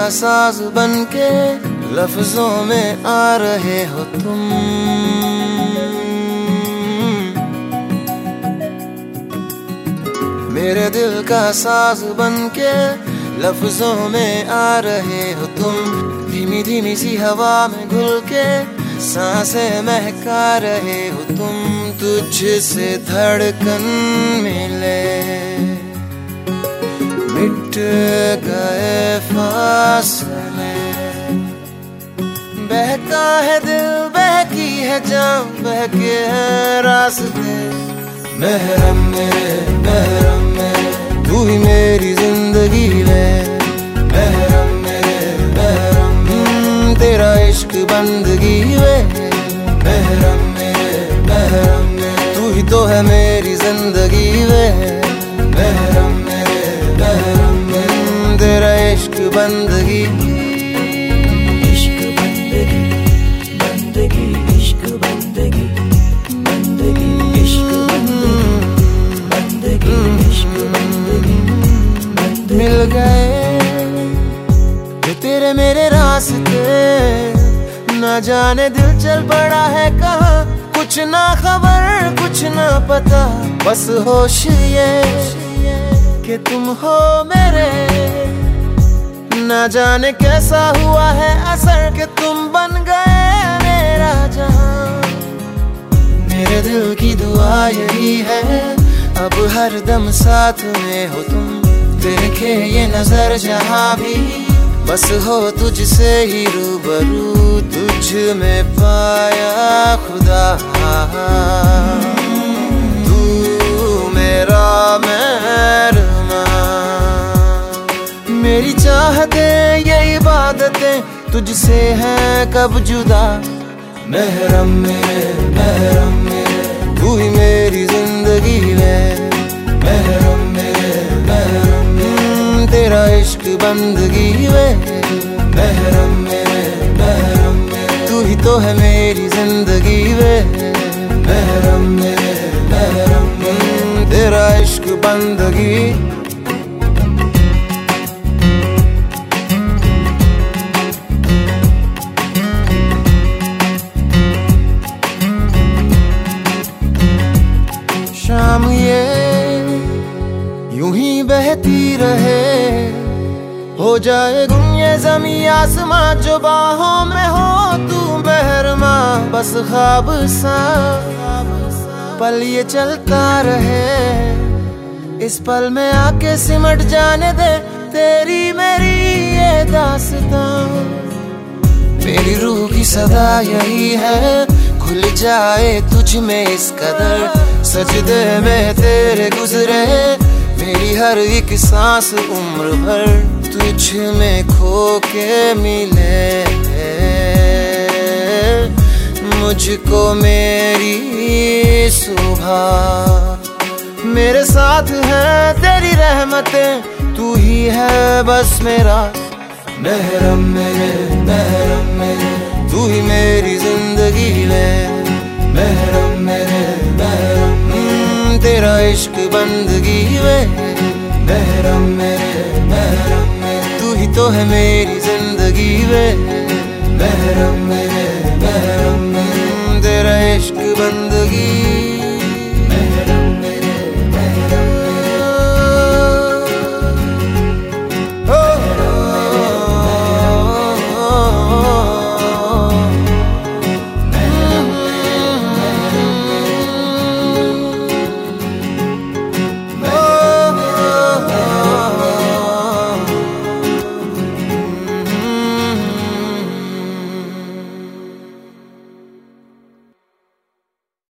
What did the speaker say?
का साज बनके लफ्जों में आ रहे हो तुम। मेरे दिल का साज बनके लफ्जों में आ रहे हो तुम। धीमी धीमी सी हवा में घुल के सांसें महका रहे हो तुम। तुझसे धड़कन मिले मिट गए फासले। बहका है दिल बहकी है जान बहके हैं रास्ते। महरम मेरे तू ही मेरी जिंदगी में। महरम मेरे तेरा इश्क बंदगी में। महरम मेरे तू ही तो है मेरी जिंदगी में। महरम मेरे तेरा इश्क बंदगी। इश्क बंदगी बंदगी इश्क बंदगी बंदगी इश्क बंदगी इश्क बंदगी। मिल गए जो तेरे मेरे रास्ते। न जाने दिल चल पड़ा है कहाँ। कुछ ना खबर कुछ ना पता बस होश ये कि तुम हो मेरे। न जाने कैसा हुआ है असर कि तुम बन गए मेरा जहां। मेरे दिल की दुआ यही है अब हर दम साथ में हो तुम। देखे ये नजर जहां भी बस हो तुझसे ही रूबरू। तुझ में पाया खुदा तू मेरा मेहरबान। मेरी चाहतें ये इबादतें तुझसे हैं कब जुदा। महरम मेरे तू ही मेरी जिंदगी में। महरम मेरे तेरा इश्क बंदगी में। महरम मेरे तू ही तो है मेरी जिंदगी में। महरम मेरे तेरा इश्क बंदगी। शाम ये यूं ही बहती रहे हो जाए गुम ये ज़मीं आसमां। जो बाहों में हो तू मेहरमा बस ख्वाब सा पल ये चलता रहे। इस पल में आके सिमट जाने दे तेरी मेरी ये दास्तां। मेरी रूह की सदा यही है खुल जाए तुझ में इस कदर। सजदे में तेरे गुजरे मेरी हर एक सांस उम्र भर। तुझ में खो के मिले मुझको मेरी सुबह। मेरे साथ है तेरी रहमतें तू ही है बस मेरा। महरम मेरे तू ही मेरी जिंदगी में। महरम मेरे तेरा इश्क बंदगी में। महरम मेरे तू ही तो है मेरी जिंदगी में।